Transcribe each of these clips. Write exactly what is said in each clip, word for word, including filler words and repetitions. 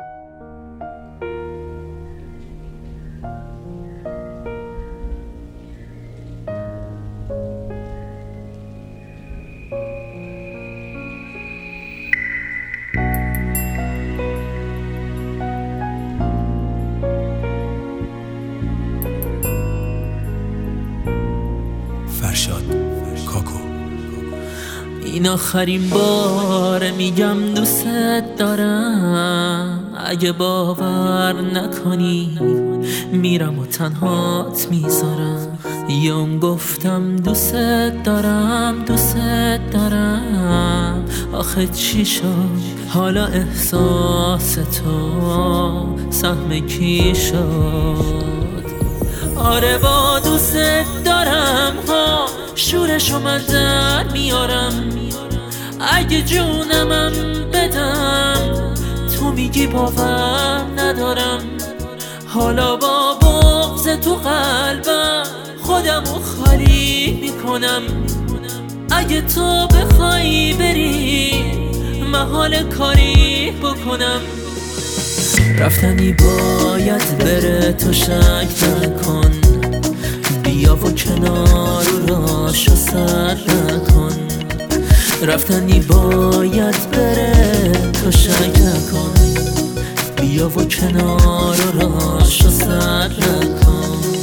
فرشاد کاکو. این آخرین بار میگم دوست دارم، اگه باور نکنی میرم و تنهات میذارم. یام گفتم دوست دارم دوست دارم، آخه چی شد حالا احساس تو سهم کی شد؟ آره با دوست دارم ها شورشو من در میارم، اگه جونمم بدم تو میگی باور ندارم. حالا با بغض تو قلبم خودمو خالی میکنم، اگه تو بخوای بری محال کاری بکنم. رفتنی باید بره تو شک نکن، بیا و کنار و راشو سر نکن. رفتنی باید بره تو شک نکن، بیا و کنار و راشو سر نکن.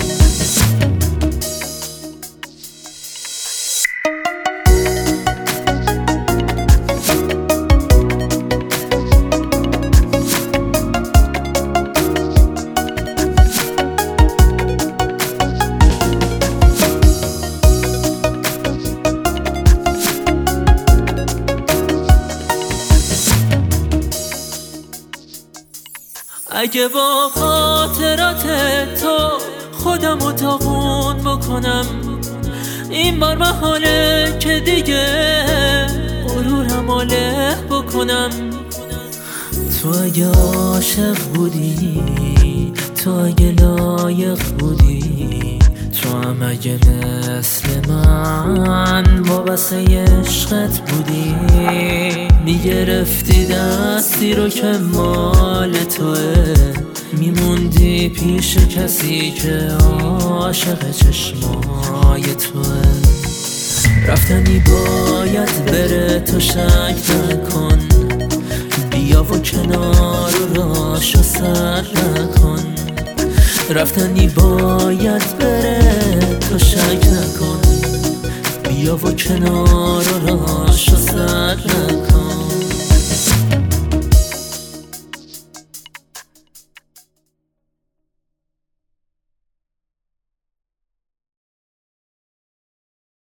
اگه با خاطرات تو خودم رو داغون بکنم، این بار محاله که دیگه غرورم رو له بکنم. تو اگه عاشق بودی، تو اگه لایق بودی، تو هم اگه مثل من وابسته عشقت بودی، میگرفتی دستی رو که مال توه، میموندی پیش کسی که عاشق چشمای توه. رفتنی باید بره تو شک نکن، بیا و کنار و راشو سر نکن. رفتنی باید بره تو شک نکن، بیا و کنار و راشو سر نکن.